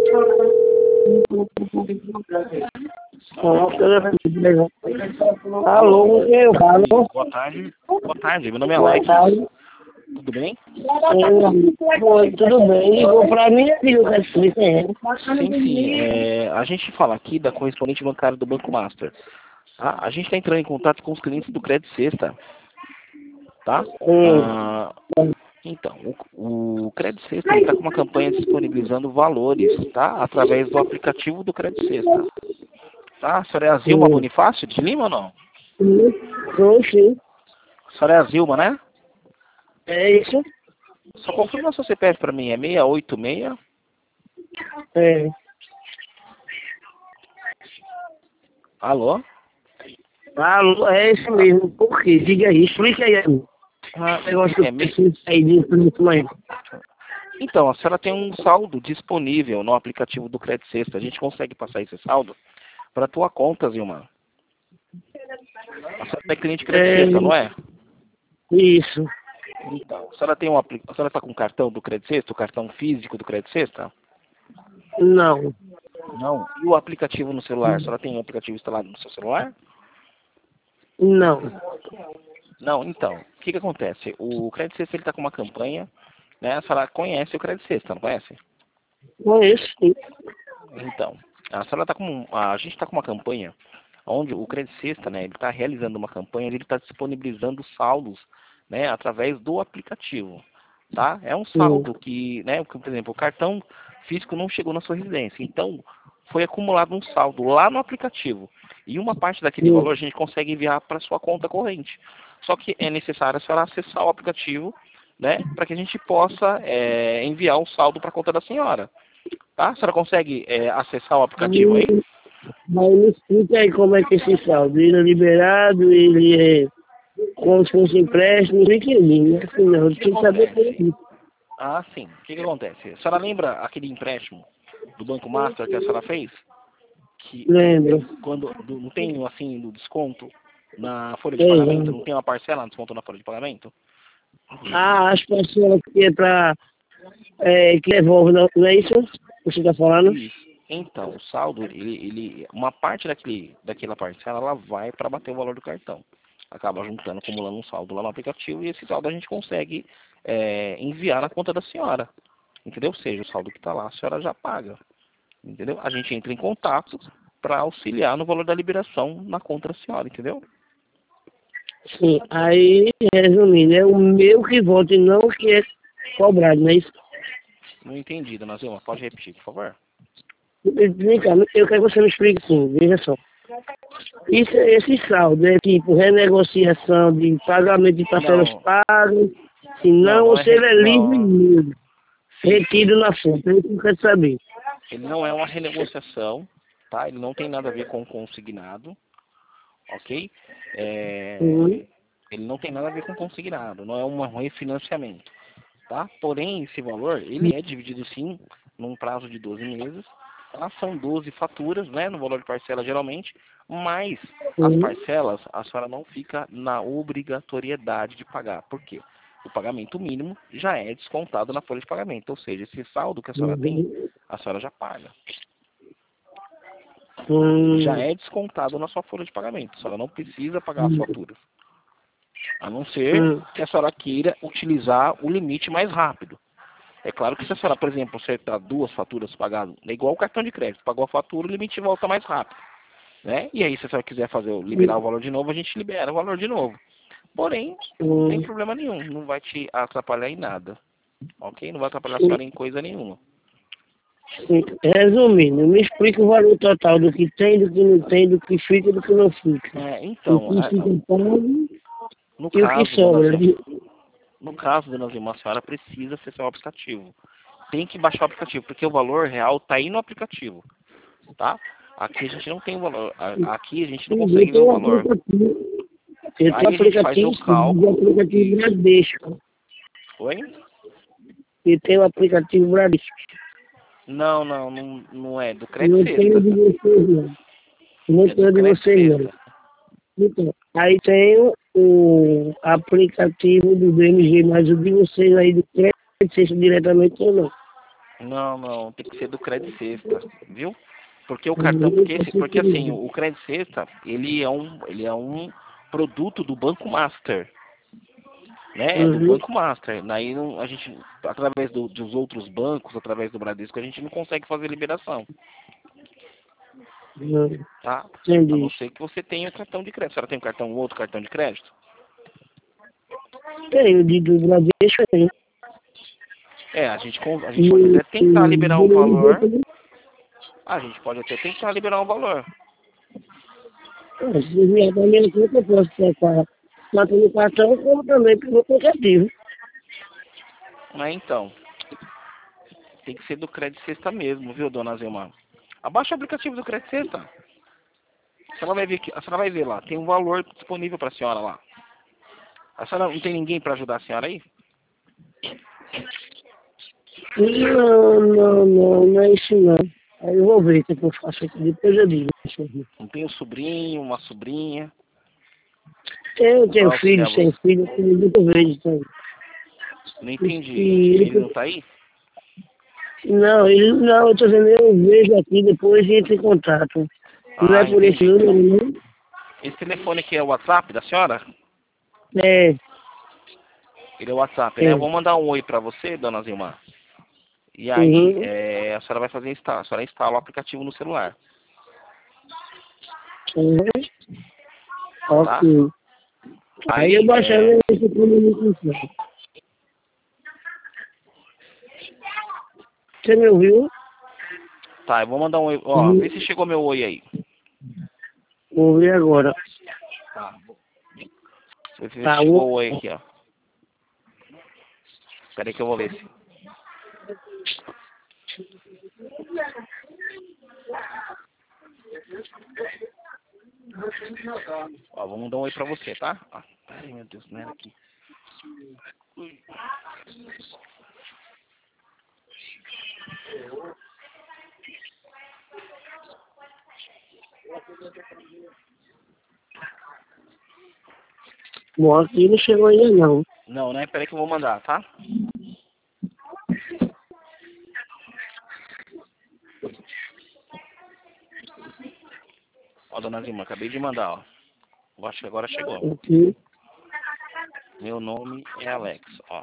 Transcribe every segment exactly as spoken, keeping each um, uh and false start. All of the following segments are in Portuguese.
Alô, eu falo. Boa tarde. Boa tarde, meu nome é Boa Alex. tarde. Tudo bem? Oi, tudo bem? Ligou pra mim e viu que é. Sim, sim. É, a gente fala aqui da correspondente bancária do Banco Master. Tá? A gente está entrando em contato com os clientes do Crédito Sexta. Tá? Ah, então, o, o Crédito Sexta está com uma campanha disponibilizando valores, tá? Através do aplicativo do Crédito Sexta. Tá? A senhora é a Zilma Bonifácio de Lima ou não? Sim, sim. A senhora é a Zilma, né? É isso? Só confirma seu C P F para mim. É seis oito seis. É. Alô? Alô, é isso mesmo. Por quê? Diga aí, explica aí. Ah, Negócio que é eu me... preciso sair de muito mais. Então, a senhora tem um saldo disponível no aplicativo do Crédito Sexta. A gente consegue passar esse saldo para a tua conta, Zilma. A senhora é cliente Crédito É, Sexta, não é? isso. Então, a senhora tem um apli... a senhora está com o cartão do Crédito Sexta, o cartão físico do Crédito Sexta? Não. Não. E o aplicativo no celular? A senhora tem um aplicativo instalado no seu celular? Não. Não, então, o que que acontece? O Crédito Sexta ele está com uma campanha, né? A senhora conhece o Crédito Sexta, não conhece? Conheço, sim. Então, a senhora tá com, a gente está com uma campanha onde o Crédito Sexta, né, ele está realizando uma campanha, ele está disponibilizando saldos, né, através do aplicativo, tá? É um Sim. saldo que, né, por exemplo, o cartão físico não chegou na sua residência, então foi acumulado um saldo lá no aplicativo e uma parte daquele Sim. valor a gente consegue enviar para sua conta corrente. Só que é necessário a senhora acessar o aplicativo, né, para que a gente possa é, enviar o saldo para a conta da senhora. Tá? A senhora consegue é, acessar o aplicativo aí? Mas me explica aí como é que esse saldo, ele é liberado, ele é como se fosse empréstimo, não entendi, né? Assim, não, eu O que tenho que saber por acontece? isso. Ah, sim. O que, que acontece? A senhora lembra aquele empréstimo do Banco Master que a senhora fez? Que Lembro. quando do- não tem assim do desconto na folha de Sei, pagamento, lembro. não tem uma parcela no desconto na folha de pagamento? Ah, as pessoas que é pra, é, que devolve, não, não é isso que você está falando? Isso. Então, o saldo, ele, ele, uma parte daquele, daquela parcela, ela vai para bater o valor do cartão. Acaba juntando, acumulando um saldo lá no aplicativo e esse saldo a gente consegue é, enviar na conta da senhora. Entendeu? Ou seja, o saldo que está lá, a senhora já paga. Entendeu? A gente entra em contato para auxiliar no valor da liberação na conta da senhora, entendeu? Sim, aí, resumindo, é o meu que volta e não o que é cobrado, não é isso? Não entendi, dona Zilma. Pode repetir, por favor? Vem cá, eu quero que você me explique sim, veja só. Isso, esse saldo é tipo renegociação de pagamento de parcelas Não, pagas, se não, não, não ou é... se ele Re... é livre Não, mesmo, sim, sim. retido na fonte, é isso que eu quero saber. Ele não é uma renegociação, tá? Ele não tem nada a ver com consignado, ok? Uhum. É, ele não tem nada a ver com consignado, não é um refinanciamento, tá? Porém, esse valor, ele é dividido sim num prazo de doze meses, tá? São doze faturas, né, no valor de parcela geralmente, mas as Uhum. parcelas, a senhora não fica na obrigatoriedade de pagar. Por quê? O pagamento mínimo já é descontado na folha de pagamento, ou seja, esse saldo que a senhora tem, Uhum. a senhora já paga. Ele já Hum, é descontado na sua folha de pagamento. A senhora não precisa pagar as hum, faturas. A não ser hum, que a senhora queira utilizar o limite mais rápido. É claro que se a senhora, por exemplo, acertar duas faturas pagadas, é igual o cartão de crédito. Pagou a fatura, o limite volta mais rápido. Né? E aí, se a senhora quiser fazer, liberar o valor de novo, a gente libera o valor de novo. Porém, não tem hum. problema nenhum. Não vai te atrapalhar em nada. Ok? Não vai atrapalhar a Sim, senhora em coisa nenhuma. sim. Resumindo, me explica o valor total do que tem, do que não tem, do que fica e do que não fica. É, O então, que a- fica pago no e o que caso, dona sobra. Zilma, no caso, dona Zilma, a senhora precisa acessar o aplicativo. Tem que baixar o aplicativo, porque o valor real está aí no aplicativo, tá? Aqui a gente não tem o valor, a- aqui a gente não Eu consegue ver o tenho um valor. aplicativo, eu tenho Aí a gente faz o aplicativo, sim, de cálculo aplicativo e... Bradesco. Oi? Eu tenho o aplicativo Bradesco. Não, não, não, não é do Crédito Não tenho Sexta. de vocês, não. Não É do tenho de Crédito vocês, não. Sexta. Então, aí tenho o aplicativo do B M G, mas o de vocês aí do crédito, se diretamente ou não. Não, não, tem que ser do Credit Sexta, viu? Porque o cartão, porque, esse, porque assim, o Credit Sexta, ele é um, ele é um produto do Banco Master, né? É do Uhum. Banco Master. Daí não, a gente, através do, dos outros bancos, através do Bradesco, a gente não consegue fazer liberação, Uhum. tá? A Entendi. não ser que você tenha um cartão de crédito. A senhora tem um cartão, outro cartão de crédito? Tem o de do Bradesco aí. É, a gente, con- a gente pode até tentar liberar um valor. A gente pode até tentar liberar um valor. Ah, se vier da minha conta, eu posso trocar tanto no cartão como também pelo aplicativo. Mas então, tem que ser do Credit Sexta mesmo, viu, dona Zilmar? Abaixa o aplicativo do Credit Sexta. A senhora vai ver, que, a senhora vai ver lá, tem um valor disponível para a senhora lá. A senhora não tem ninguém para ajudar a senhora aí? Não, não, não, não é isso não. Aí eu vou ver o que eu faço aqui, depois eu digo. Não tem um sobrinho, uma sobrinha? Eu tenho Para filho, auxiliar sem você? filho, eu tenho muito verde também. Não entendi. E Ele ele, não tá aí? não, ele, não, eu tô dizendo, eu vejo aqui depois e entro em contato. Não é Ah, por esse entendi. número, não? Esse telefone aqui é o WhatsApp da senhora? É, Ele é o WhatsApp, né? Eu é. vou mandar um oi para você, dona Zilmar. E aí, Uhum. é, a senhora vai fazer instalar, a senhora instala o aplicativo no celular, Uhum. tá? Ok. Aí eu Aí, baixava é, esse comunicação. Você me ouviu? tá, eu vou mandar um oi, ó, Uhum. vê se chegou meu oi aí. Vou ouvir agora. Tá. Vê se Tá, chegou o- o oi aqui, ó. Espera aí que eu vou ver se. Ó, vou mandar um oi pra você, tá? Ah, peraí, meu Deus, não era aqui. Ui. Bom, aqui não chegou ainda não. Não, né? Peraí que eu vou mandar, tá? Ó, dona Zilma, acabei de mandar, ó. Eu acho que agora chegou. Aqui. Meu nome é Alex, ó.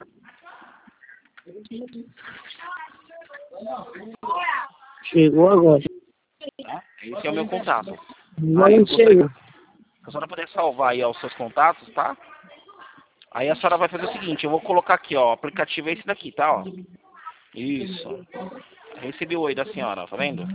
Chegou agora. Tá? Esse é o meu contato. Aí, Não gostaria que chegou. a senhora puder salvar aí ó, os seus contatos, tá? Aí a senhora vai fazer o seguinte, eu vou colocar aqui, ó, o aplicativo é esse daqui, tá, ó. Isso. Recebi o oi da senhora, tá vendo?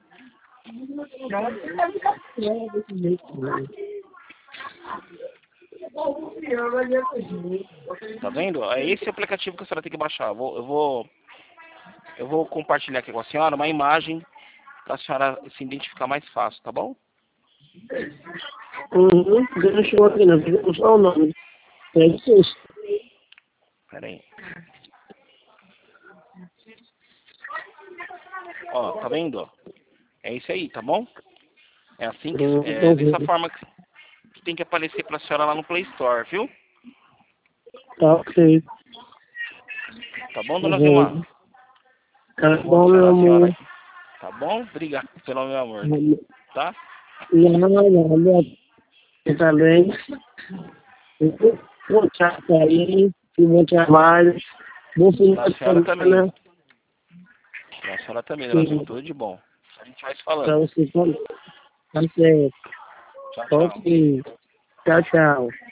Tá vendo? É esse aplicativo que a senhora tem que baixar. Eu vou, eu vou, eu vou compartilhar aqui com a senhora uma imagem para a senhora se identificar mais fácil, tá bom? Uhum. Não chegou aqui não. Chegou só o nome. É isso. Pera aí. Ó, tá vendo? Ó? É isso aí, tá bom? É assim que, é Então, dessa forma que que tem que aparecer pra senhora lá no Play Store, viu? tá ok. Tá bom, Tá dona bom. Zilmar? Tá Eu vou bom, meu adicionar a senhora amor. aí. Tá bom? Obrigado pelo meu amor. Tá? Não, não, você também. Bom trato aí. E bom trabalho. Bom final Pra de senhora também. semana. Pra senhora também, dona Zilmar. Sim, Tudo de bom. A gente vai se pra falando. você também. Tá certo. Tchau, tchau. Ok. Tchau, tchau.